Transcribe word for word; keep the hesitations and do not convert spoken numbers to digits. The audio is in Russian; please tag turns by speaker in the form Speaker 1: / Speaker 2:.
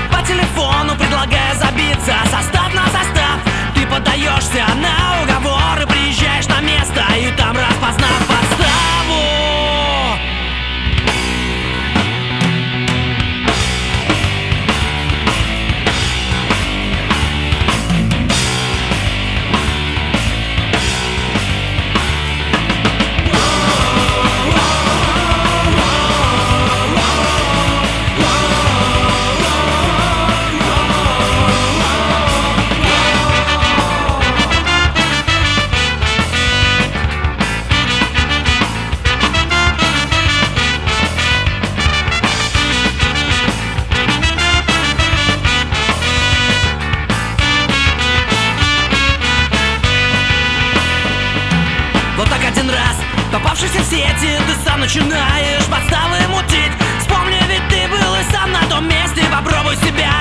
Speaker 1: по телефону, предлагая забиться состав на состав. Ты поддаешься на уговоры, приезжаешь на место и там, распознав подставу, вот так один раз, попавшись в сети, ты сам начинаешь подставы мутить. Вспомни, ведь ты был и сам на том месте. Попробуй себя